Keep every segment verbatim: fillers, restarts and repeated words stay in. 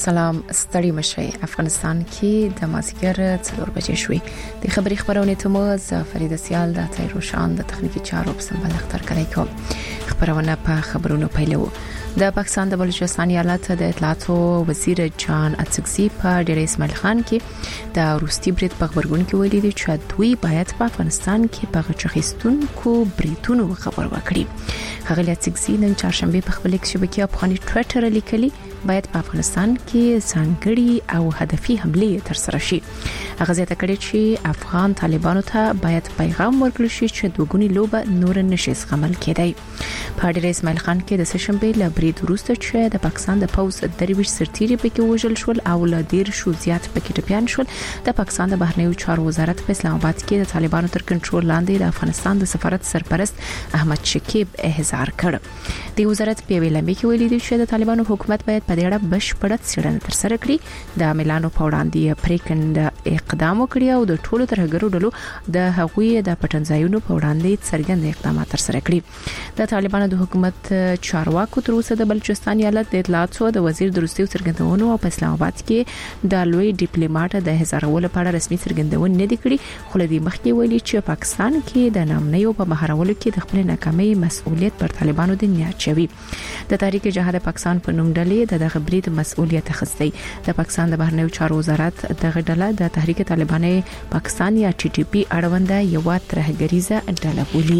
سلام ستړي مشي افغانستان کې د مازیګر څلور بجې شوې د خبري خبرونه ته مو ز فرید سیال د تیروشان د تخنیکی چارو په سمبل اختر کړی کوم خبرونه په خبرونو پیلو د پاکستان د بلوچستان ایالت د اطلاعاتو وزیر جان اتسکزي په ډیر اسماعیل خان کې د روسي برید په خبرګون کې ویلي دي چې دوی باید په افغانستان کې په غچخستونکو بریتونو خبر ورکړي. هغه اتسکزي نن چهارشنبه په خپل شبکې افغاني ټوئیټر لیکلي باید په افغانستان کې ځانګړي او هدفي حمله تر سره شي. هغه زیاته کړې چې افغان طالبانو ته باید پیغام ورکړل شي چې دوګونی لوبه نور نشي زغمل کېدای. په ډیر اسماعیل خان کې د سشنبه ل برید وروسته چې د پاکستان د پوز درویش سرتيري پکې وژل شول او ل ډیر شو زیات پکې ټپيان شول. د پاکستان د بهرنیو چارو وزارت په اسلام آباد کې د طالبانو تر کنټرول لاندې د افغانستان د سفارت سرپرست احمد شکیب احضار کړ. د وزارت په ویلمې کې ویلي دي چې د طالبانو حکومت باید په دې اړه بشپړه څېړنه ترسره کړي. د ملانو په وړاندې پریکند اقدام وکړي او د ټولو ترهګرو ډلو د هغوی د پټنځایونو په وړاندې څرګند اقدامات ترسره کړي. د طالبانو د حکومت چارواکو تر اوسه د بلوچستان ایالت د اطلاعاتو د وزیر د روسي څرګندونو او په اسلام آباد کې د لوی ډیپلوماټ د هزارولو لپاره رسمي څرګندونه نه دي کړې. خو لدی مخکې ویلي چې پاکستان کې د نامنیو په مهارولو کې د خپل ناکامۍ مسؤلیت پر طالبانو د نیاچوي. د تحریک جهاد پاکستان په نوم ډلې د دغه برید مسؤلیت اخیستی. د پاکستان د بهرنیو چارو وزارت دغه ډله د تحریک طالبان پاکستان یا ټي ټي پی اړوند یو ترهګریزه ډله بولي.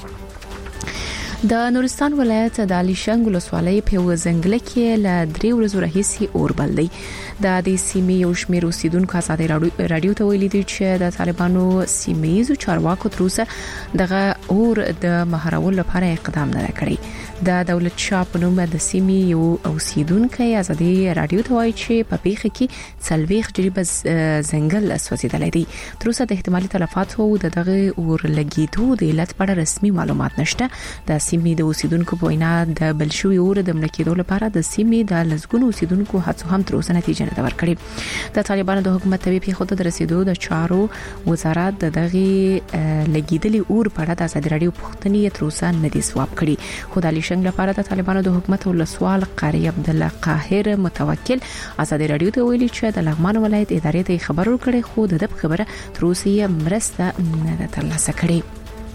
د نورستان ولایت د علیشنګ ولسوالۍ په وزنګله کې ل درې ورځې راهیسي اور بل دی. د دې سیمې یو شمېر اوسیدونکو ازادي رادیو ته ویلي دي چې د طالبانو سیمې چارواکو تر اوسه دغه اور د مهارولو لپاره اقدام نه کړی. د دولت شاه په نوم د سیمې یو اوسیدونکو ازادي رادیو ته وایي چې په پیښه کې څلويخ جریب زنګل سوځیدل دي. تر اوسه د احتمالي تلفاتو د دغه اور لګیدو د علت په اړه رسمي معلومات نشته. د سیمې د اوسیدونکو په وینا د بلشوي اور د ملکیدو لپاره د سیمې د لزګونو اوسیدونکو هڅو هم تر اوسه نتیجه نه ورکړي. د طالبانو د حکومت تبي په خود د رسیدو د چارو وزارت د دغه لګیدلي اور په اړه د ازادي رادیو پوښتنې تر اوسه نه دي جواب کړي. خو د علیشنګ لپاره د طالبانو د حکومت ولسوال قاری عبد الله قاهر متوکل ازادي رادیو ته ویلي چې د لغمان ولایت ادارې ته خبر ورکړي خو د خبره تر اوسه مرسته نه ترلاسه کړي.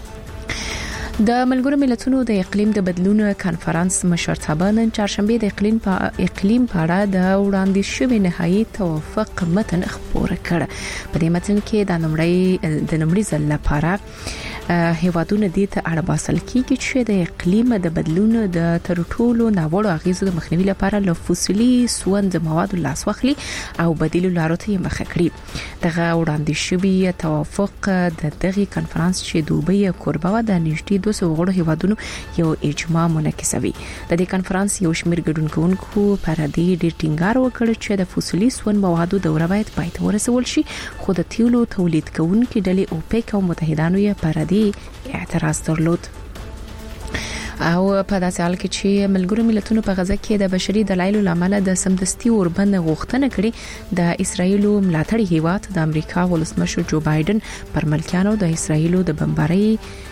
د ملګرو ملتونو د اقلیم د بدلون کانفرنس مشرتابه نن چهارشنبه د اقلیم په اقلیم په اړه د وړاندې شوی نهایی توافق متن خبره کړ. په دې متن کې د نمړی د نمړي ځل لپاره هیوادونه دې ته اړ باسل کیږي چې د اقلیم د بدلون د ترټولو ناوړو اغیزو د مخنیوي لپاره له فوسیلي سوند موادو لاس واخلي او بدیل لارو ته مخه کړي. دغه وړاندې شوی توافق د دغه کانفرنس چې دوبۍ کوربه و د نږدې دوه سوه غړو هیوادونو یو اجماع منعکسوي. د دې کانفرنس یو شمېر ګډونکونکو پر دې ډیر ټینګار وکړ چې د فوسیلي سون موادو دوره باید پای ته ورسول شي. خو د تیلو تولید کوونکو ډلې اوپیک او متحدانو یې پر دې اعتراض درلود. او په داسې حال کې چې ملګرو ملتونو په غزه کې د بشري دلایلو لامل د سمدستي اوربند غوښتنه کړې. د اسرایل ملاتړي هیواد د امریکا ولسمشر جو بایدن پر ملکیانو د اسرایل د بمبارۍ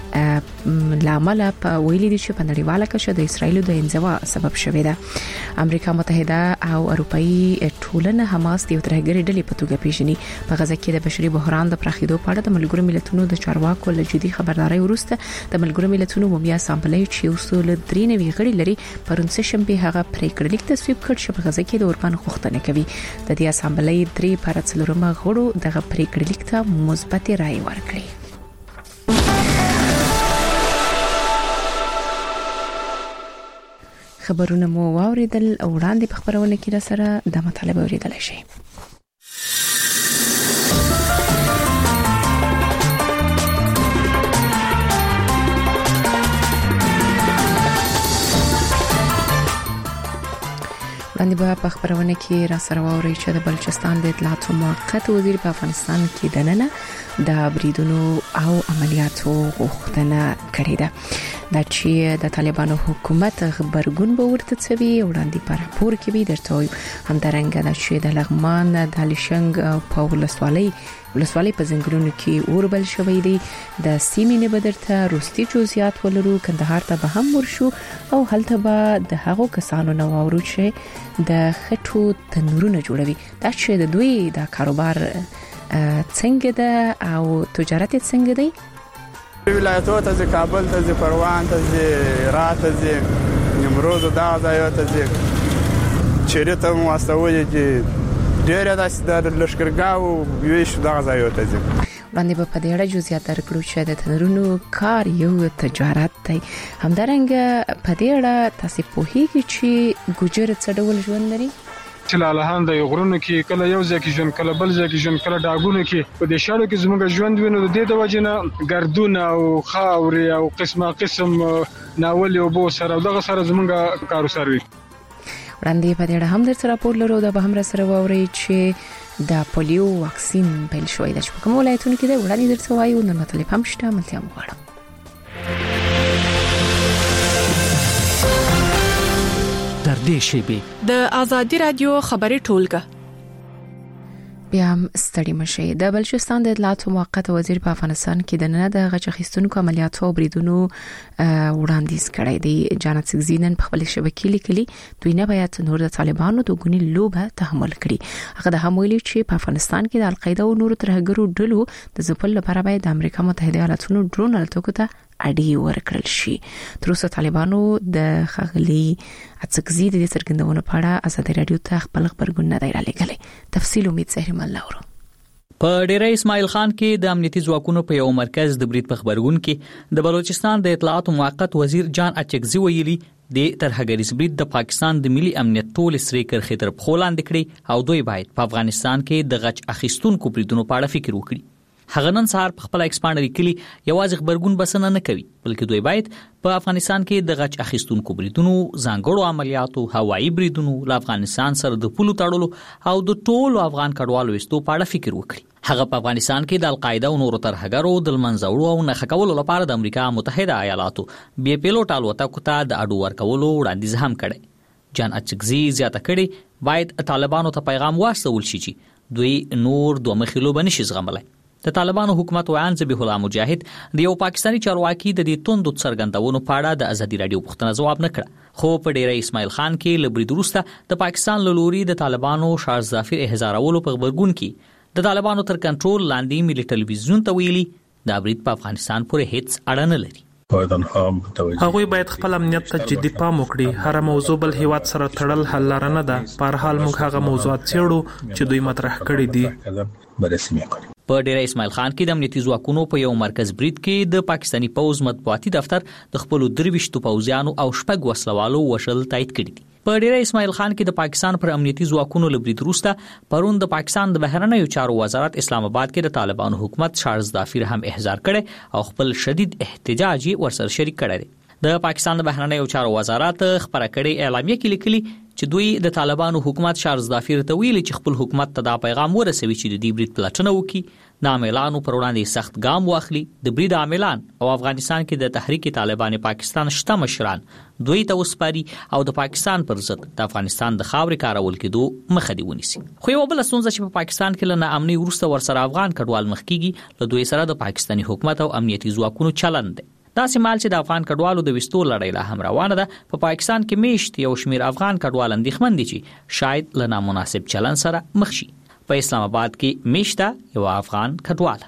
لامل په ویلي دي چې په نړیواله کچه د اسرایل د انزوا سبب شوې ده. امریکا متحده او اروپאי ټولنه حماس د ترهګری ډلې په توګه پیژني. په غزه کې د بشري بحران د پراخېدو په اړه د ملګرو ملتونو د چارواکو له جدي خبرداري وروسته د ملګرو ملتونو عمومي اسامبلې چې اصول درې نوي غړي لري پرون سشنبه هغه پریکړه لیک تصویب کړ چې په غزه کې د اوربند غوښتنه کوي. د دې اسامبلې درې پر څلورمه غړو دغه پریکړه لیک ته مثبت رائے ورکړي. خبرونه مو واوریدل او وړاندې په خبرونه کې را سره د مطالبه اوریدل شي. باندې به په خبرونه کې را سره واوري چې د بلوچستان د اطلاعاتو موقت وزیر په افغانستان کې دننه د بریدونو او عملیاتو غوښتنه کړې ده. دا چې د طالبانو حکومت خبرګون به ورته څوي وړاندې پر راپور کې به درته هم درنګ دا چې د لغمان د لشنګ په ولسوالۍ ولسوالۍ په ځنګلونو کې اوربل شوی دی د سیمې نه بدرته روستي جزئیات ولرو کندهار ته به هم ورشو او هلته به د هغو کسانو نو اورو چې د خټو تنورونه جوړوي دا چې د دوی د کاروبار څنګه ده او تجارت څنګه دی ولایتونو ته کابل ته پروان ته رات ته نیمروز دا ځایو ته چیرته مو واستوي چې ډېر د لشکرګاو ویش دا ځایو ته باندې په پدې اړه جزئیات درکړو چې د تنورونو کار یو تجارت دی همدارنګه په دې اړه تاسو په هیڅ چې ګوجر څه ډول ژوند لري چې لاله د غرونو کې کله یو ځای کې ژوند کله بل ځای کې ژوند کله ډاګونو کې په دې شاړو کې زموږ ژوند وینو د دې د وجنه ګردونه او خاورې او قسمه قسم ناول او بو سره دغه سره زموږ کارو سروي وړاندې په دې اړه هم در سره راپور لرو دا به هم سره ووري چې د پولیو واکسین پیل شوی د کوم ولایتونو کې د وړاندې درته وایو نو مطلب هم شته ملتیا مغواړم در دې شیبه د ازادي رادیو خبري ټولګه بیا ستړي مشه د بلوچستان د اطلاعاتو موقت وزیر په افغانستان کې د نه د غچ اخیستونکو عملیاتو او بریدونو وړاندیز کړی دی جانت سګزینن په خپل شبکې لیکلي دوی نه باید نور د طالبانو د ګونی لوبه تحمل کړي هغه د هم ویلي چې په افغانستان کې د القاعده او نورو ترهګرو ډلو د ځپل لپاره باید د امریکا متحده ایالاتونو ډرون الوتکو ته اړي ورکړل شي تر اوسه طالبانو د خغلی اڅکزي د څرګندونو په اړه ازادي رادیو ته خپل خبرګون نه دی را لګلې تفصیل امید زهري مله ورو په ډیره اسماعیل خان کې د امنیتي ځواکونو په یو مرکز د برید په خبرګون کې د بلوچستان د اطلاعاتو موقت وزیر جان اچکزي ویلي د ترهګریز برید د پاکستان د ملي امنیت ټول سری کرخې تر خولان دکړي او دوی باید په افغانستان کې د غچ اخیستونکو بریدونو په اړه فکر وکړي هغه نن سهار په خپل ایکسپانډر لیکلي یوازې خبرګون بسنه نه کوي بلکې دوی باید په افغانستان کې د غچ اخیستونکو بریدونو ځانګړو عملیاتو هوایي بریدونو له افغانستان سره د پولو تړلو او د ټولو افغان کډوالو وستو په اړه فکر وکړي هغه په افغانستان کې د القاعده او نورو ترهګرو د منځوړو او نښه کولو لپاره د امریکا متحده ایالاتو بي پیلوټ الوتکو ته د اډو ورکولو وړاندیز هم کړی جان اچکزي زیاته کړي باید طالبانو ته پیغام واستول شي چې دوی نور دوه مخلو بنشي زغملای د طالبانو حکومت ویان ذبیح الله مجاهد د یو پاکستانی چارواکي د دې توندو څرګندونو په اړه د ازادي رادیو پوښتنه جواب نه کړ خو په ډیره اسماعیل خان کې لبرید وروسته د پاکستان له لوري د طالبانو شارز ظافر احزارولو په خبرګون کې د طالبانو تر کنټرول لاندې ملي ټلویزیون ته ویلي دا برید په افغانستان پورې هیڅ اړه نه لري هغوی باید خپل امنیت ته جدي پام وکړي هر موضوع بل هیواد سره تړل حل لاره نه ده په هر حال موږ هغه موضوعات څېړو چې دوی مطرح کړي دي په ډیره اسماعیل خان کې د امنیتي ځواکونو په یو مرکز برید کې د پاکستانی پوز مطبوعاتي دفتر د خپل درويشتو پوزیانو او شپږ وسلوالو وشل تایید کړي دي په ډیره اسماعیل خان کې د پاکستان پر امنیتي ځواکونو لبرید وروسته پرون د پاکستان د بهرنیو چارو وزارت اسلام آباد کې د طالبانو حکومت شارز ظافر هم احضار کړي او خپل شدید احتجاج ورسره شریک کړي د پاکستان د بهرنیو چارو وزارت خبره کړې اعلامیه کې لیکلي چې دوی د طالبانو حکومت شارز ظافر ته ویلي چې خپل حکومت ته دا پیغام ورسوي چې د دې برید پلټنه وکړي د عاملانو پر وړاندې سخت ګام واخلي د برید عاملان او افغانستان کې د تحریک طالبان پاکستان شته مشران دوی ته وسپاري او د پاکستان پر ضد د افغانستان د خاورې کارول کېدو مخه دی ونیسي خو یو بل ستونزه چې په پاکستان کې لنه امني ورسته ورسره افغان کډوال مخ کیږي له دوی سره د پاکستاني حکومت او امنیتي ځواکونو چلند دی دا سمال چې د افغان کډوالو د وستو لړۍ له هم روانه ده په پا پاکستان کې میشت یو شمیر افغان کډوال اندېښمن دي چې شاید له نامناسب چلن سره مخ شي په اسلام آباد کې میشته یو افغان کډوال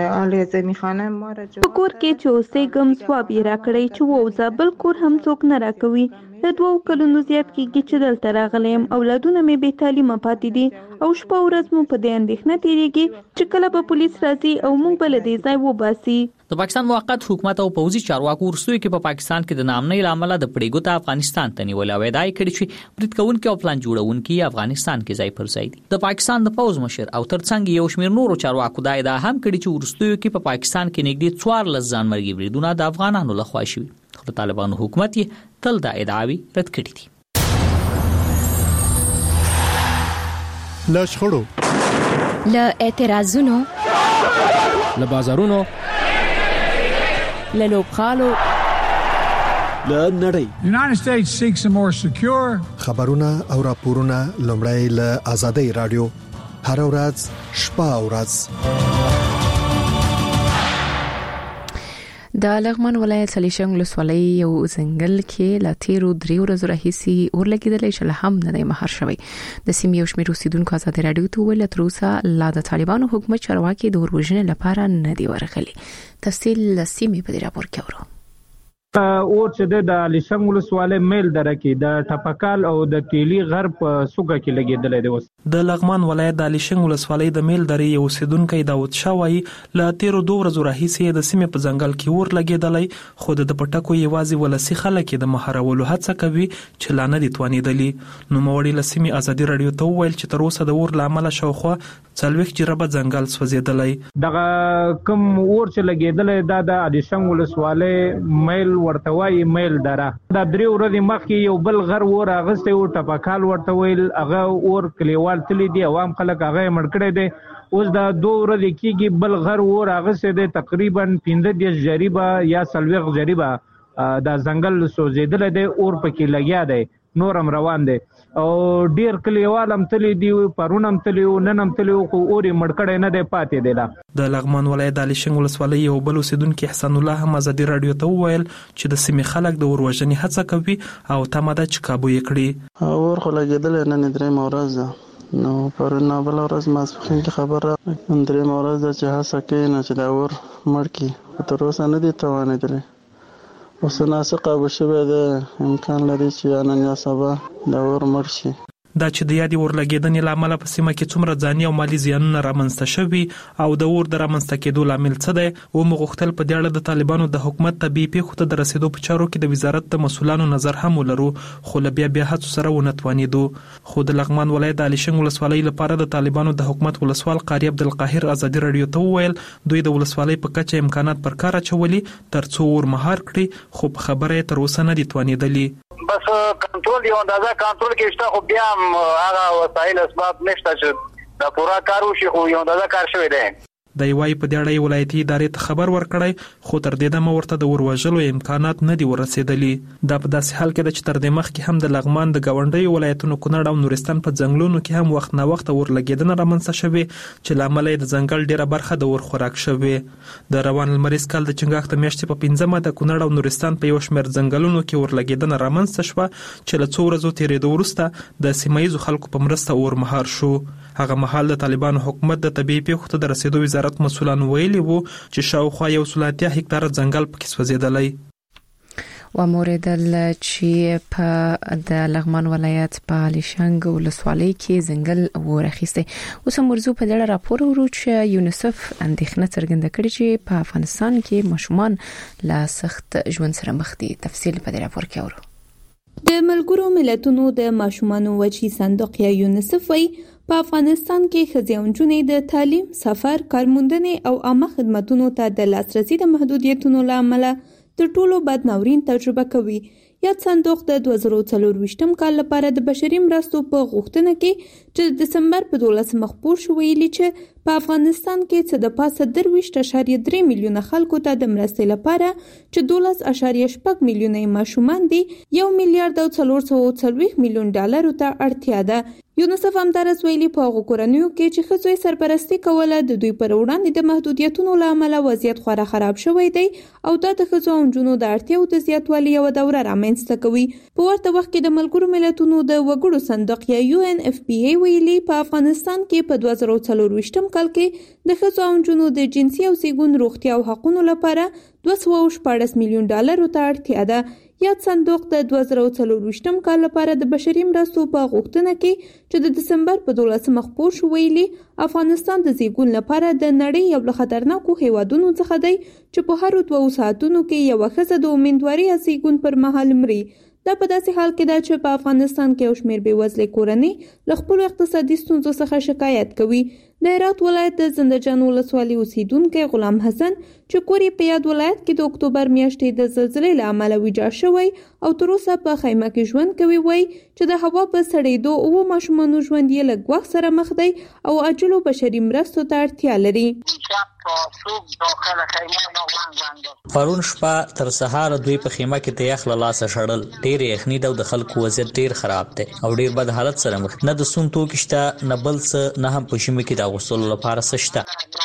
په کور کې چې اوسې ګم ځواب یې راکړی چې ووځه بل کور هم څوک نه راکوي د دوو کلونو زیات کېږي چې دلته راغلی یم اولادونه مې بې تعلیمه پاتې دي او شپه ورځ مو په دې اندېښنه تېرېږي چې کله به پولیس راځي او موږ به له دې ځای وباسي د پاکستان موقت حکومت او پوځي چارواکو ورسوي کې په پاکستان کې د نامنۍ له امله د پړېګو ته افغانستان ته نیول او ادعا کړې چې برید کوونکي او پلان جوړونکي افغانستان کې ځای پر ځای دي د پاکستان د پوځ مشر او ترڅنګ یو شمېر نورو چارواکو دا ادعا هم کړې چې ورسوي کې په پاکستان کې نږدې څوارلس ځانمرګي بریدونه د افغانانو لخوا شوي خو د طالبانو حکومت یې تل دا ادعاوې رد کړې دي. له شخړو له اعتراضونو له بازارونو له لوبخالو له نړۍ. United States seeks a more secure خبرونه او راپورونه لومړی له آزادۍ رادیو هر ورځ شپه او ورځ. د لغمان ولایت سلیشنګ ولسوالۍ یو ځنګل کې لا تیرو درې ورځې راهیسي اور لګیدلې چې له هم نه مهار شوی. د سیمې یو شمېر اوسیدونکو آزادۍ رادیو ته ویل تر اوسه لا د طالبانو حکومت چارواکي د اورژن لپاره نه دی ورغلي. تفصیل سیمې په دې راپور کې اورو. اور چې د لیشنګ ولسوالۍ میل دره کې د ټپکال او د تیلی غرب سوګه کې لګیدلې دی. د لغمان ولایت د لیشنګ ولسوالۍ د میل درې یو اوسیدونکو داوود شاوی له تیرو دوه ورځې راهیسې د سیمې په ځنګل کې اور لګیدلې، خو د پټکو یوازې ولسی خلک د مهارولو هڅه کوي چې لا نه دي توانیدلي. نو موړي له سیمې آزادۍ رادیو ته وویل چې تر اوسه د اور لامل شاوخوا څلوېښت جربه ځنګل سوځیدلی. دغه کوم اور چې لګیدلې دا د لیشنګ ولسوالۍ میل ورته وایي میل دره. دا درې ورځې مخکې یو بل غر اور اغسته او ټپکال ورته ویل، هغه اور کلیوال تلی دی، عوام خلک هغه مړ کړی دی. اوس دا دوه ورځې کېږي بل غر اور اغسته دی، تقریبا پنځه دېرش جریبه یا څلوېښت جریبه دا ځنګل سوځېدلی دی، اور پکې لګیا دی، نور هم روان دی او ډیر کلیوال هم تلی دی، پرون هم تلی او نن هم تلی، خو اور یې مړ کړی نه دی پاتې دی. لا د لغمان ولایت د لیشنګ ولسوالۍ یو بل اوسیدونکي احسان الله هم آزادۍ رادیو ته وویل چې د سیمې خلک د اور وژنې هڅه کوي او تمه ده چې کابو یې کړي. اور خو لګېدلی نن درېیمه ورځ ده، نو پرون بله ورځ ماسپښین کې خبر راغی درېیمه ورځ ده چې هڅه کوي نه چې دا اور مړ کړي، خو تر اوسه نه دي توانېدلی. اوس ناسه قابو شوی دی، امکان لري چې یا نن یا سبا دا اور مړ شي. دا چې د یادې اور لګېدنې له امله په سیمه کې څومره ځاني او مالي زیانونه رامنځته شوي او د اور د رامنځته کېدو لامل څه دی، ومو غوښتل په دې اړه د طالبانو د حکومت طبیعي پیښو ته د رسېدو په چارو کې د وزارت د مسؤلانو نظر هم ولرو، خو له بیا بیا هڅو سره ونه توانېدو. خو د لغمان ولایت د لیشنګ ولسوالۍ لپاره د طالبانو د حکومت ولسوال قاری عبدالقاهر آزادۍ رادیو ته وویل دوی د ولسوالۍ په کچه امکانات پر کار اچولي تر څو اور مهار کړي، خو په خبره یې تر اوسه نه دي توانېدلي. بس کنټرول یو اندازه کنټرول کې شته، خو بیا هغه وسایل اسباب نشته چې دا پورا کار وشي، خو یو اندازه کار شوی دی. د یوای په دې اړه ولایتي ادارې ته خبر ورکړی، خو تر دې دمه ورته د اور وژلو امکانات نه دي ورسېدلي. دا په داسې حال کې ده چې تر دې مخکې هم د لغمان د ګاونډیو ولایتونو کونړ او نورستان په ځنګلونو کې هم وخت نه وخت اور لګېدنه رامنځته شوې چې له امله یې د ځنګل ډېره برخه د اور خوراک شوې. د روان لمریز کال د چنګاښ د میاشتې په پنځمه د کونړ او نورستان په یو شمېر ځنګلونو کې اور لګېدنه رامنځته شوه چې له څو ورځو تېرېدو وروسته د سیمه ییزو خلکو په مرسته اور مهار شو. هغه مهال د طالبانو حکومت د طبیعي پیښو ته د رسېدو وزارت مسؤلانو ویلي وو چې شاوخوا یو سل اتیا هکتاره ځنګل پکې سوځېدلی. و موردل چې په د لغمان ولایت په لیشنګ ولسوالۍ کې ځنګل ورخیسته. اوس موضوع په دې راپور ورو چې یونیسف اندېښنه څرګنده کړې چې په افغانستان کې ماشومان لا سخت ژوند سره مخ دي. تفصیل په دې راپور کې اورو. د ملګرو ملتونو د ماشومانو وجهي صندوق یا یونیسف وايي په افغانستان کې ښځې او نجونې د تعلیم، سفر، کارموندنې او عامه خدماتو ته د لاسرسي د محدودیتونو له امله تر ټولو بد ناورین تجربه کوي. یاد صندوق د دوه زره څلرویشتم کال لپاره د بشري مرستو په غوښتنه کې چې د دسمبر په دولسمه خپور شو ویلي چې په افغانستان کې څه د پاسه درویشت اعشاریه درې میلیونه خلکو ته د مرستې لپاره چې دولس اعشاریه شپږ میلیونه ماشومان دي یو میلیارډ او څلور سوه څلوېښت میلیون ډالرو ته اړتیا ده. یونیسف همدارس ویلي په هغو کورنیو کې چې ښځو یې سرپرستي کوله د دوی پر وړاندې د محدودیتونو له امله وضعیت خورا خراب شوی دی او دا د ښځو او نجونو د اړتیاو د زیاتوالي یوه دوره رامنځته کوي. په ورته وخت کې د ملګرو ملتونو د وګړو صندوق یا یو ان اف پی ای ویلي په افغانستان کې په دوه زره څلرویشتم کال کې د ښځو او نجونو د جنسي او زیږون روغتیا او حقونو لپاره دوه سوه شپاړس میلیون ډالرو ته اړتیا ده. یاد صندوق د دوه زره څلرویشتم کال لپاره د بشري مرستو په غوښتنه کې چې د دسمبر په دولسمه خپور شو ویلي افغانستان د زیږون لپاره د نړۍ یو له خطرناکو هیوادونو څخه دی چې په هرو دوه ساعتونو کې یوه ښځه د امیندوارۍ یا زیږون پر مهال مري. دا په داسې حال کې ده چې په افغانستان کې یو شمېر بېوزلې کورنۍ له خپلو اقتصادي ستونزو څخه شکایت کوي. د هرات ولایت د زنده جان ولسوالۍ اوسیدونکی غلام حسن چې کور یې په یاد ولایت کې د اکتوبر میاشتې د زلزلې له امله ویجاړ شوی او تر اوسه په خیمه کې ژوند کوي، وایي چې د هوا په سړېدو اووه ماشومانو ژوند یې له ګواښ سره مخ دی او عاجلو بشري مرستو ته اړتیا لري. پرون شپه تر سهار دوی په خیمه کې د یخ له لاسه شړل، ډېر یخني ده او د خلکو وضعیت ډېر خراب دی او ډېر بد حالت سره مخ، نه د سون توکي شته نه بل څه، نه هم په ژمي کې د اغوستلو لپاره څه شته.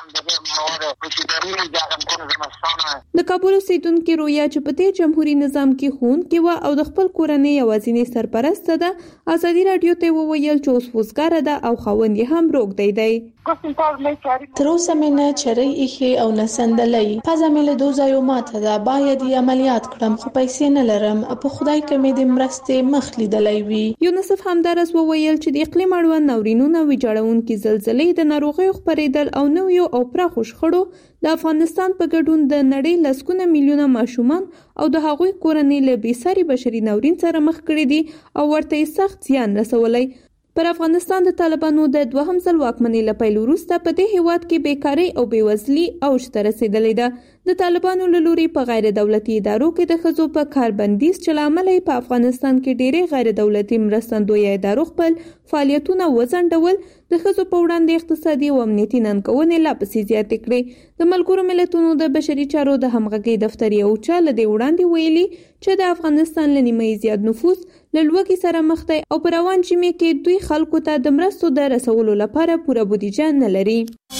د کابل اوسیدونکې رویا چې په دې جمهوریت نظام کې ښوونکې وه او د خپل کورنۍ یوازینۍ سرپرسته ده، ازادي راډیو ته وویل چې اوس وزګاره ده او خاوند یې هم روږدی دی. تر اوسه مې نه چرې ایښې او نه سندلۍ، پزه مې له دوزایو ماته ده، باید یې عملیات کړم خو پیسې نه لرم، په خدای که مې د مرستې مخ لیدلی وي. یونسف همدارس وویل چې د اقلیم اړوند ناورینونه ویجاړونکي زلزلې، د ناروغیو خپرېدل او نویو او پراخو شخړو د افغانستان په ګډون د نړۍ لسګونه میلیونه ماشومان او د هغوی کورنۍ له بېساري بشري ناورین سره مخ کړي دي او ورته یې سخت زیان رسولی. پر افغانستان د طالبانو د دوهم ځل واکمنۍ له پیل وروسته په دې هیواد کې بیکاري او بېوزلي اوج ته رسېدلې ده. د طالبانو له لوري په غیر دولتي ادارو کې د ښځو په کار بندیز چې له امله په افغانستان کې ډېرې غیر دولتي مرستندویه ادارو خپل فعالیتونه وځنډول، د ښځو په وړاندې اقتصادي او امنیتي ننګونې لا پسې زیاتې کړې. د ملګرو ملتونو د بشري چارو د همغږۍ دفتر یو چا له دې وړاندې ویلي چې د افغانستان له نیمه زیات نفوس له لوږې سره مخ دی او په روان ژمي کې دوی خلکو ته د مرستو د رسولو لپاره پوره بودیجه نه لري.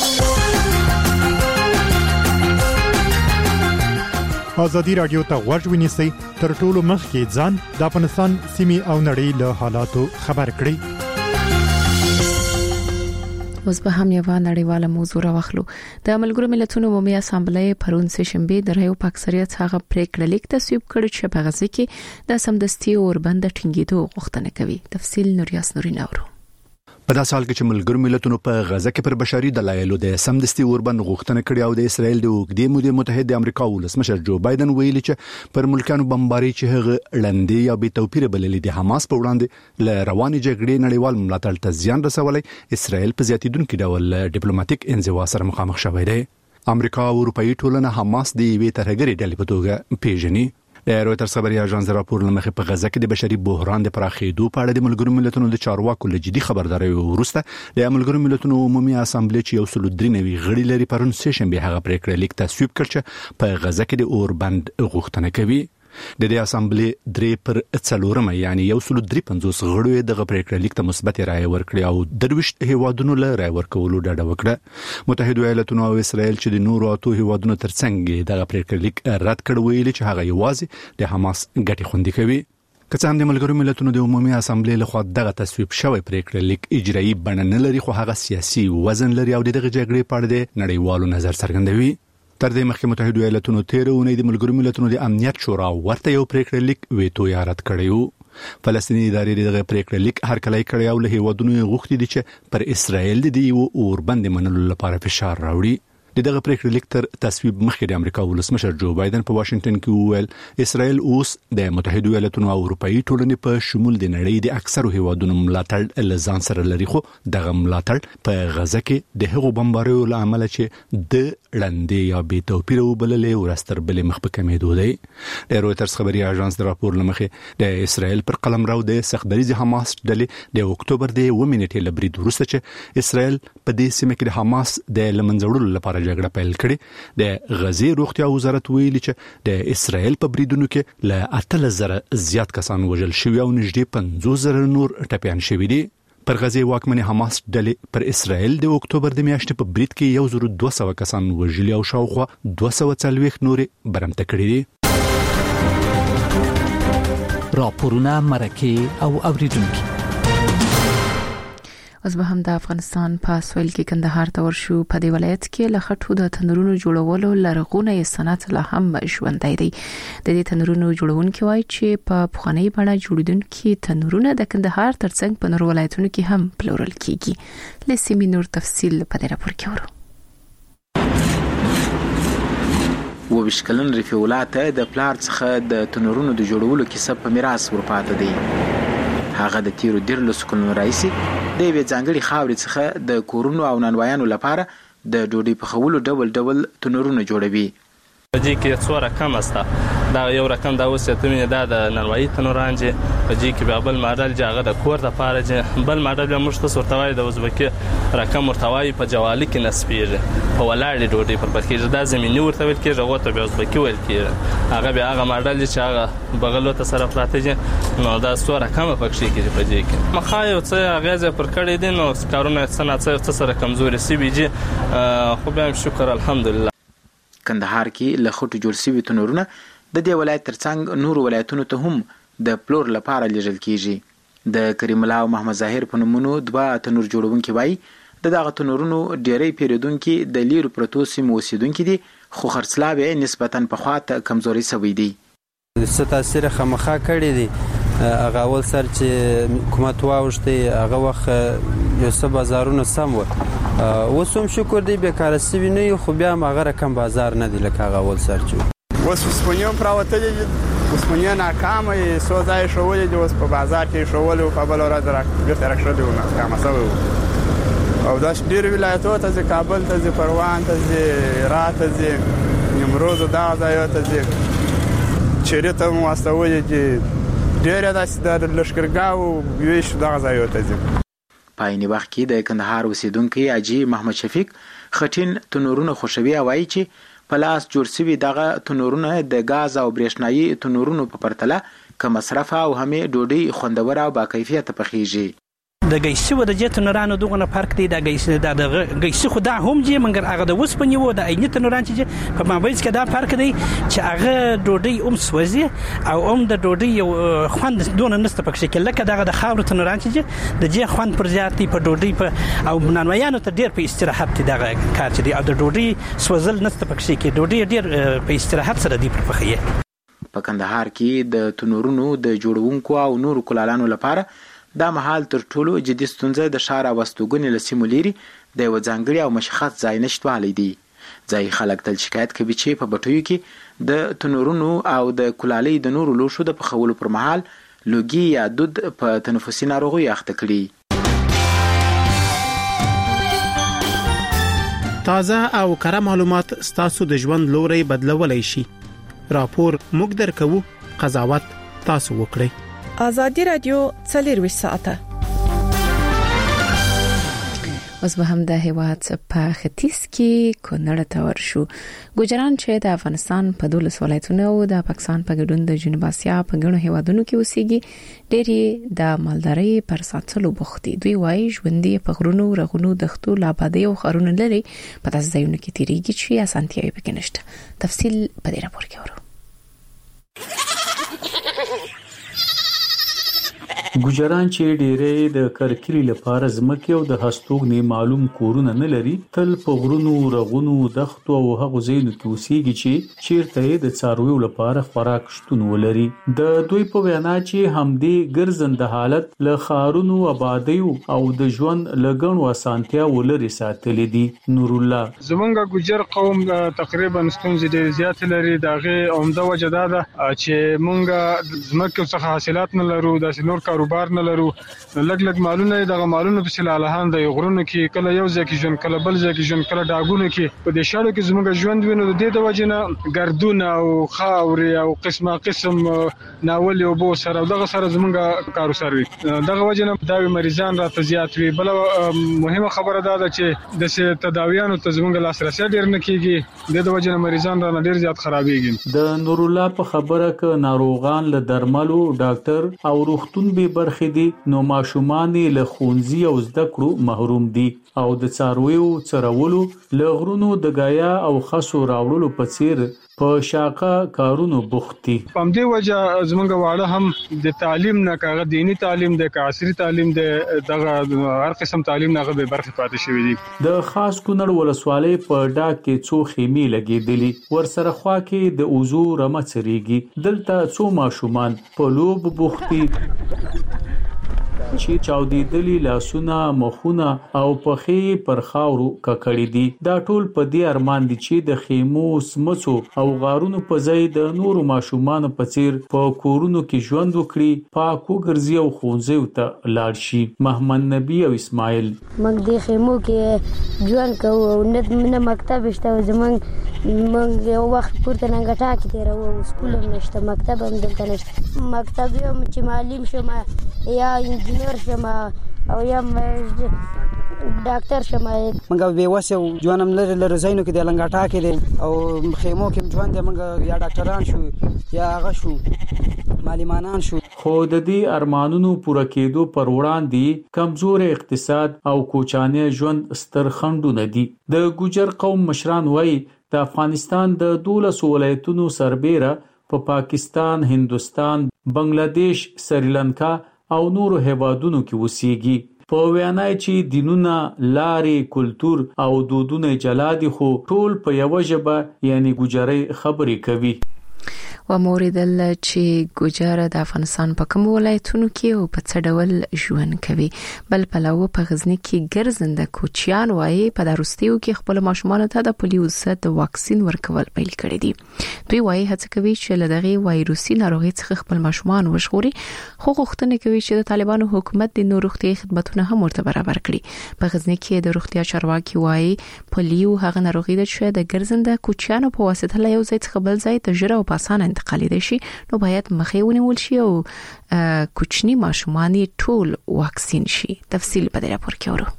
ازادي راډیو ته غوږ ونیسئ، تر ټولو مخکې ځان د افغانستان سیمې او نړۍ له حالاتو خبر کړئ. اوس به هم یو نړیواله موضوع راوخلو. د ملګرو ملتونو عمومي اسامبلې پرون سه شنبه د رایو په اکثریت هغه پریکړه لیک تصویب کړ چې په غزه کې د سمدستي اوربند ټینګېدو غوښتنه کوي. تفصیل نوریاس نورین اورو. په داسې حال کې چې ملګرو ملتونو په غزه کې پر بشري دلایلو د سمدستي اوربند غوښتنه کړې او د اسرایل د اوږدې مودې متحد د امریکا ولسمشر جو بایدن ویلي چې پر ملکانو بمباري چې هغه لندې یا بې توپیر بللې د حماس په وړاندې ل رواني جګړې نړیوال ملاتړ ته زیان رسولي، اسرایل په زیاتیدونکو ډول ډیپلوماټیک انزوا سره مخامخ شوی دی. امریکا او اروپאי ټولنه حماس د یوې ترهګرې ډلې په توګه پیژني. د رویټرز خبري اژانس راپور لمخې په غزه کې د بشري بحران د پراخېدو په اړه د ملګرو ملتونو د چارواکو له جدي خبرداري وروسته د ملګرو ملتونو عمومي اسامبلې چې یو سل درې نوي غړي لري پرون سه شنبه هغه پریکړه لیک تصویب کړ چې په غزه کې د اوربند غوښتنه کوي. د دې اسامبلې درې پر څلورمه یعنی یو سل درې پنځوس غړو د پریکړه لیک ته مثبت رائے ورکړي او درويشت هیوادونو له رائے ورکولو ډډه وکړه. متحده ایالاتونو او اسرائیل چې د نورو اتو هیوادونو ترڅنګ د پریکړه لیک رد کړ، ویلي چې هغه یوازې د حماس ګټې خوندي کوي. که څه هم د ملګرو ملتونو د عمومي اسامبلې لخوا دغه تصویب شوی پریکړه لیک اجرایی بڼه نه لري، خو هغه سیاسي وزن لري او دغه جګړې په اړه د نړیوالو نظر څرګندوي. تر دې مخکې متحده ایالاتونو تیر اونۍ د ملګرو ملتونو د امنیت شورا ورته یو پریکړه لیک ویتو یې رد کړی و. فلسطیني ادارې دغه پریکړه لیک هرکلی کړی او له هیوادونو غوښتي دي چې پر اسرائیل د دې اوربند منلو لپاره فشار راوړي. دغه پریکړه لیک تر تصویب مخکې د امریکا ولسمشر جو بایدن په واشنگټن کې وویل اسرائیل اوس د متحده ایالاتونو او اروپאי ټولنې په شمول د نړۍ د اکثرو هیوادونو ملاتړ لزان سره لري، خو دغه ملاتړ په غزه کې د هغو بمباریو له امله چې د لندې یا بې توپیر وبللې ورستر بلې مخ په کمېدو دی. د رویټرز خبري اژانس د راپور لمخې د اسرائیل پر قلمرو د سختدریز حماس ډلې د اکتوبر د و منټې لبرید وروسته چې اسرائیل په دې سیمه کې د حماس د لمنځوړلو لپاره جګړه پیل کړې. د غزې روغتیا وزارت ویلي چې د اسرائیل په بریدونو کې له اتلس زره زیات کسان وژل شوي او نږدې پنځوس زره نور ټپیان شوي دي. پر غزې واکمنې حماس ډلې پر اسرائیل د اکتوبر د میاشتې په برید کې یو زر دوه سوه کسان وژلي او شاوخوا دوه سوه څلوېښت نورې برمته کړي دي. راپورونه مرکه او اوریدونکي. اوس به هم د افغانستان په سویل کې کندهار ته ورشو. په دې ولایت کې له خټو د تنورونو جوړولو لرغونی صنعت لا هم ژوندی دی. د دې تنورونو جوړونکي وایي چې په پخوانی بڼه جوړیدونکي تنورونه د کندهار ترڅنګ په نورو ولایتونو کې هم پلورل کیږي. لسمی نور تفصیل په دې راپور کې ورو. و بشکلن رفیع الله ته د پلار څخه د تنورونو د جوړولو کیسه په میراث ورپاته دی. هغه د تیرو ډیر لسکونو رئیسي د وی ځانګړي خاورې څخه د کورونو او نانوایانو لپاره د ډوډۍ پخولو ډول ډول تنورونه جوړوي. پدې کې څو رقم است دا یو رقم دا اوس ته مینه دا د نړۍ تنوران چې پدې کې بل ماډل جاغه د کور د پاره چې بل ماډل به مشته سورتوای د ازبکی رقم مرتوای په جوالي کې نسبیږي په ولاړې ډوډۍ پر پکې دا زميني ورته ویل کېږي هغه ته به ازبکی ویل کېږي هغه به هغه ماډل چې هغه بغلو ته سره پراته نو دا څو رقم پکې کېږي پدې کې مخایو څه غازه پر کړې دي نو کارونه صنعت سره کمزوري سی بيجي خو به شکر الحمدلله. کندهار کې له خټو جوړ شوي تنورونه د دې ولایت ترڅنګ نور ولایتونو ته هم د پلور لپاره لیږل کیږي. د کریم الله او محمد ظاهر په نومونو دوه تنور جوړونکي وایي د دغه تنورونو ډیری پیریدونکو د لیرو پروتو سیمو اوسیدونکو دي خو خرڅلاوي نسبتاً په خواته کمزوري شوی دي. څه تاثیر خامخا کړی دي هغه اول سر چې حکومت واوښتي هغه وخت یو څه بازارونه سم و اوس هم شکر دی بیکاره سوي نه خو بیا هم هغه رقم بازار نه دی لکه هغه اول سر چې اوس وسپنې هم پراوتلي دي وسپنې ناکامه یې څو ځای ښولي دي اوس په بازار کې ښولي په بله ورځ بېرته راکښلي وو ناکامه سوی وو او دا ډېرو ولایتونو ته ځي کابل ته ځي پروان ته ځي هرات ته ځي نیمروز او دغه ځایو ته ځي چیرې ته هم واستولي دي ډېر داسې د لښکرګاو ویش دغه ځایو ته ځي. په عین وخت کې د کندهار اوسیدونکي حاجي محمد شفیق خټین تنورونه خوشوي وایي چې په لاس جوړ شوي دغه تنورونه د غاز او برېښنایي تنورونو په پرتله کم مصرف او همې ډوډۍ خوندور او با کیفیت پخېږي. د ګیسي و د جې تنورانو دغه فرق دی د ګیسي د ګیسي خو دا هم جې منګر هغه د وسپنې و د عیني تنوران چې په مابینځ کې دا فرق دی چې هغه ډوډۍ هم سوځي او هم د ډوډۍ یو خوند دونه نسته پکې کې لکه دغه د خاورو تنوران چې د جې خوند پر زیات دی په ډوډۍ په او نانوایانو ته ډېر په استراحت دی دغه کار چې دی او د ډوډۍ سوځل نسته پکې کې ډوډۍ ډېر په استراحت سره دی پر پخې. په کندهار کې د تنورونو د جوړونکو او نورو کلالانو لپاره دا مهال تر ټولو جدي ستونزه د ښار او واستوګنې له سیمو لري د یو ځانګړي او مشخص ځای نشتوالی دی. ځایي خلک تل شکایت کوي چې په بټیو کې د تنورونو او د کلالۍ د نورو لوښو د پخولو پر مهال لوګي یا دود په تنفسي ناروغیو اخته کړي. تازه او کره معلومات ستاسو د ژوند لوري بدلولای شي. راپور موږ درکو، قضاوت تاسو وکړئ. آزادی رادیو څلور ساعته اوس به هم د هیواد په ختیځ کې کونړ ته ورشو. ګوجران چې د افغانستان په دولس ولایتونو او د پاکستان په ګډون د جنوب اسیا په ګڼو هیوادونو کې اوسېږي ډېری د مالدارۍ پر ساتلو بوختي. دوی وايي ژوندۍ په غرونو رغونو دښتو لابادۍ او خارونو لري په تاسو ځایونو کې تیریږي چې اسانتیاوي پکې نشته. تفصیل په دې راپور کې ورو. ګوجران چې ډېرې د کرکلی لپاره ځمکې او د هستوګنې معلوم کورونه نه لري تل په غرونو رغونو دښتو او هغو ځایونو کې اوسېږي چې چیرته د څارویو لپاره خوراک شتون ولري. د دوی په وینا چې همدې ګرځنده حالت له خارونو آبادیو او د ژوند لګڼو اسانتیا ولري ساتلې دي. نور الله زمونږ ګوجر قوم تقریبا ستونزې ډېر زیات لري. دغه عمده وجه دا ده چې مونږ ځمکې څخه حاصلات نه لرو، داسې نور کارو بار نه لرو. لګ لګ مالونه دغه مالونه په سلالهان د غرونو کې کله یو ځای کې ژوند کله بل ځای کې ژوند کله داګونه کې په دې شاړو کې زموږ ژوند وینو د دې د وجنه ګردونه او خاورې او قسمه قسم ناول او بو سره دغه سره زموږ کارو سروي دغه وجنه دا مریضان راته زیات وي. بل مهمه خبره ده چې د تداویانو ته زموږ لاسرسي ډیر نه کیږي د دې وجنه مریضان را ډیر زیات خرابېږي. د نور الله په خبره ک ناروغان له درملو ډاکټر او روغتون به برخې دي نو ماشومان له ښوونځي او زده کړو محروم دي او د څارویو څرولو له غرونو د غایا او خسو راوړلو په څیر په شاقه کارونو بوختي. په دې وجه زمونږ واړه هم د تعلیم نه کاغه دینی تعلیم د عصري تعلیم د دغه هر قسم تعلیم نه به برخه پاتې شوی دي. د خاص کونړ ولسوالۍ په ډاک کې څو خیمې لګېدلې ورسره خوا کې د اوزو رمه چریږي. دلته څو ماشومان په لوب بوختي. چې چاودېدلي لاسونه مخونه او پخې پر خاورو ککړې دي. دا ټول په دې ارمان دي چې د خیمو سمڅو او غارونو په ځای د نورو ماشومان په څیر په کورونو کې ژوند وکړي، پاک وګرځي او ښوونځیو ته لاړ شي. محمد نبی او اسماعیل موږ د خیمو کې ژوند کوو او نه مکتب شته. زمونږ موږ یو وخت پورته ننګټا کې تیروو، سکول هم نشته، مکتب هم دلته نشته. مکتب یم چې معلم شم یا انجینر شم او یا ډاکټر شم. موږ به وسو ژوند هم لري لري زینو کې د لنګټا کې دي او خیمو کې ژوند دی. موږ یا ډاکټران شو یا هغه شو معلمانان شو. خو د دې ارمانونو پوره کېدو پر وړاندې کمزور اقتصاد او کوچانه ژوند ستر خنډونه دي. د ګوجر قوم مشران وایي د افغانستان د دولس ولایتونو سربېره په پا پاکستان، هندوستان، بنگلاديش، سریلانکا او نورو هیوادونو کې وسیږي. په وینا چې دینونه، لارې، کلتور او دودونه جلا دي، خو ټول په یو ژبه یعنی ګوجري خبرې کوي. و موریدل چې ګوجر د افغانستان په کوم ولایتونو کې او په څه ډول ژوند کوي. بل پلوه په غزنی کې ګرځنده کوچیان وایي په دروستیو کې خپل ماشومان ته د پولیو ضد واکسین ورکول پیل کړی دي. دوی وایي هڅه کوي چې له دغه وایروسي ناروغي څخه خپل ماشومان وژغوري، خو غوښتنه کوي چې د طالبانو حکومت د نور روغتي خدماتونه هم ورته برابر کړي. په غزنی کې د روغتیا چارواکي وایي پولیو هغه ناروغي ده چې د ګرځنده کوچیانو په واسطه له یو ځای څخه بل ځای ته ژر او په اسانه انتقالیدای شي، نو باید مخې ونیول شي او کوچني ماشومان ټول واکسین شي. تفصیل په دې راپور کې اورو.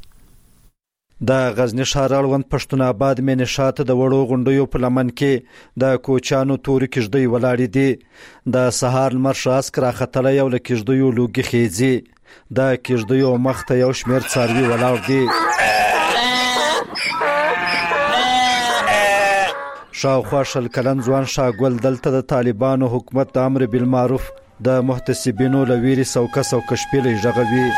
د غزنی ښار اړوند پښتون آباد مې نشاط د وړو غونډیو په لمن کې د کوچانو توري کېږدۍ ولاړې دي. د سهار لمر شاسک راختلی یو له کېږدیو لوګي خېځي. د کېږدیو مخ ته یو شمېر څاروي ولاړ دي. شاوخوا شل کلن ځوان شاګل دلته د طالبانو حکومت د امر بالمعروف د محتسبینو لویری سوکه سوکه شپېلې ژغوي.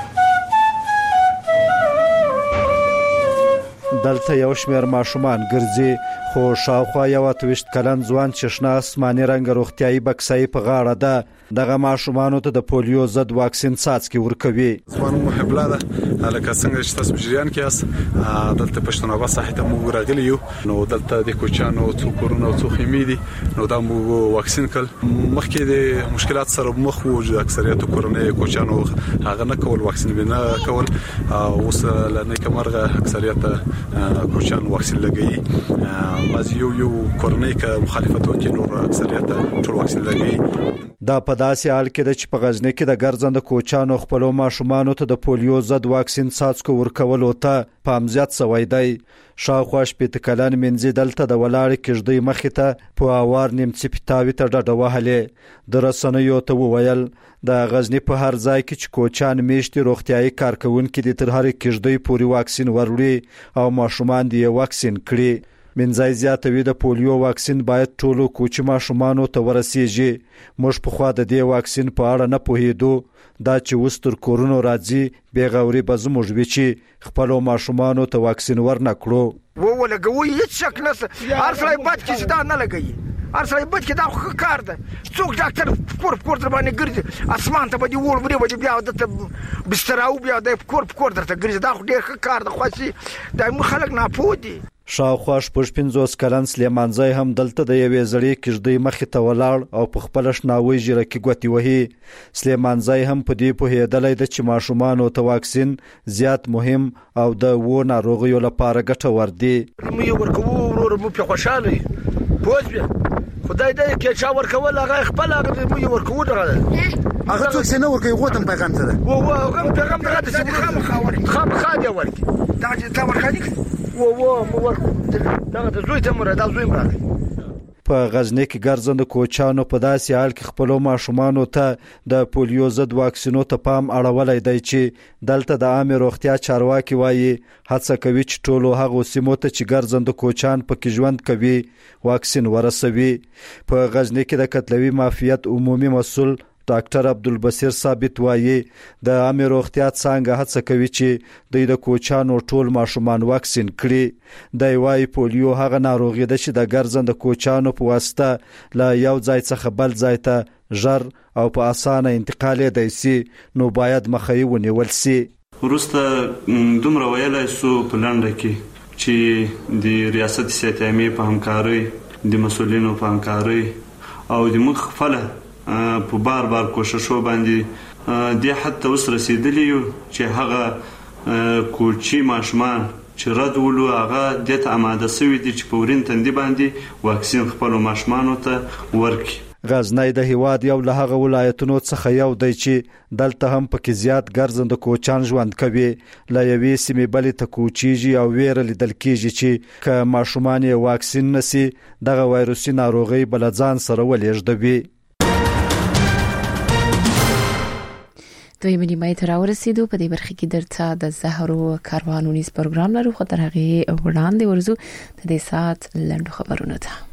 دلته یو شمېر ماشومان ګرځي، خو شاوخوا یو اتویشت کلن ځوان چې شنه اسماني رنګ روغتیایي بکسۍ په غاړه ده، دغه ماشومانو ته د پولیو ضد واکسین څاڅکي ورکوي. ځوان محب الله ده لکه څنګه چې تاسو جریان کې یاست. دلته پښتون آباد ساحه ته موږ راغلي یو، نو دلته د کوچانو څو کورونه او څو خیمې دي، نو دا موږ واکسین کړ. مخکې د مشکلات سره مخ وو، اکثریت کورنۍ کوچانو هغه نه کول، واکسین به نه کول. اوس لنه کمرغه اکثریت کوچان واکسین لګي. بعض یو یو کورنۍ که مخالفت وکړي، نور اکثریت ټول واکسین لګي. دا په داسې حال کې ده چې په غزنی کې د ګرځنده کوچانو خپلو ماشومانو ته د پولیو ضد واکسین څاڅکو ورکولو ته پام زیات شوی دی. شاوخوا شپېته کلن منځي دلته د ولاړې کېږدۍ مخې ته په اوار نیمڅې پیتاوي ته ډډه وهلې. د رسنیو ته وویل د غزنی په هر ځای کې چې کوچان میشتي روغتیایي کارکونکي دي تر هرې کېږدۍ پورې واکسین وروړي او ماشومان دې واکسین کړي. منځای زیاتوي د پولیو واکسین باید ټولو کوچي ماشومانو ته ورسیږي. موږ په خوا د دې واکسین په اړه نه پوهېدو، دا چې اوس تر کورونو راځي بېغوري به زموږ وي چې خپلو ماشومانو ته واکسین ورنه کړو. ولګوي هیڅ شک نشته، هر سړی بد کې چې دا نه لګوي، هر سړی بد کې دا خو کار ده. څوک ډاکټر کور په کور در باندې ګرځي، اسمان ته به دې وړ وړي به بیا درته بستر او بیا د کور په کور درته ګرځي، دا خو ډېر ښه کار ده. خو دا موږ خلک ناپوه دي. شاوخوا شپږ پنځوس کلن سلیمانزی هم دلته د یوې زړې کېږدۍ مخې ته ولاړ او په خپله شناوۍ ژیرکي ګوتې وهي. سلیمانزی هم په دې پوهېدلی ده چې ماشومانو ته واکسین زیات مهم او د وو ناروغیو لپاره ګټور دی. موږ یې ورکوو ورور، موږ پرې خوشحاله یو، پوه شوې. خدای دې کې چا ورکول هغه خپل هغه موږ یې ورکوو. دغه هغه څوک چې نه ورکوي غوتم پیغام ته ده و و هغه پیغام ته ده چې خامخا ورکړي، خامخا دې ورکړي. دا چې تا ورکړي و و مو ورکړو، دا د زوی ته مره دا زوی مرغی. په غزنی کې ګرځنده کوچانو په داسې حال کې خپلو ماشومانو ته د پولیو ضد واکسینو ته پام اړولی دی چې دلته د عامې روغتیا چارواکي وایي هڅه کوي چې ټولو هغو سیمو ته چې ګرځنده کوچان پکې ژوند کوي واکسین ورسوي. په غزنی کې د کتلوي معافیت عمومي مسؤل ډاکټر عبدالبصیر ثابت وایي د عامې روغتیا څانګه هڅه کوي چې دوی د کوچانو ټول ماشومان واکسین کړي. دی وایي پولیو هغه ناروغي ده چې د ګرځنده کوچانو په واسطه له یو ځای څخه بل ځای ته ژر او په اسانه انتقال دی سي نو باید مخې ونیول سي. ورسته دومره ویلای سو په لنډه کې چې د ریاست صحت عامه په همکاري د مسولینو په همکاري او د مخ خپل په بار بار کوششو باندې د حتی اوس رسیدلی یو چې هغه کوچی ماشمان چې رد ولو هغه د ته آماده سوي دي چې په ورین تندې باندې واکسین خپل ماشمانو ته ورکړي. غزنی د هیواد یو له هغه ولایتونو څخه یو دی چې دلته هم پکې زیات ګرځنده کوچان ژوند کوي. له یوې سیمې بلې ته کوچیږي او ویره لیدل کېږي چې که ماشومان یې واکسین نسي دغه وایروسي ناروغي بل ځان سره ولېږدوي. دوی منی مې تر ورسېدو په دې برخه کې درته د زهرو کاروانونیز پروګرام لرو خو تر هغه وړاندې ورزو د دې سات لنډو خبرونه ته.